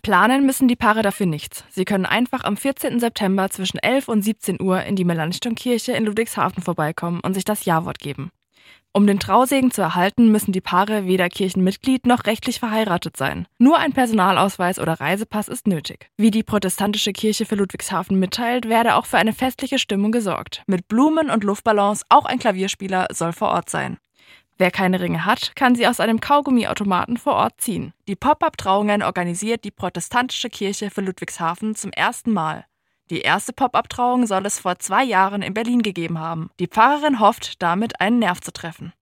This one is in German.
Planen müssen die Paare dafür nichts. Sie können einfach am 14. September zwischen 11 und 17 Uhr in die Melanchthon-Kirche in Ludwigshafen vorbeikommen und sich das Ja-Wort geben. Um den Trausegen zu erhalten, müssen die Paare weder Kirchenmitglied noch rechtlich verheiratet sein. Nur ein Personalausweis oder Reisepass ist nötig. Wie die protestantische Kirche für Ludwigshafen mitteilt, werde auch für eine festliche Stimmung gesorgt. Mit Blumen und Luftballons, auch ein Klavierspieler soll vor Ort sein. Wer keine Ringe hat, kann sie aus einem Kaugummiautomaten vor Ort ziehen. Die Pop-up-Trauungen organisiert die protestantische Kirche für Ludwigshafen zum ersten Mal. Die erste Pop-up-Trauung soll es vor 2 Jahren in Berlin gegeben haben. Die Pfarrerin hofft, damit einen Nerv zu treffen.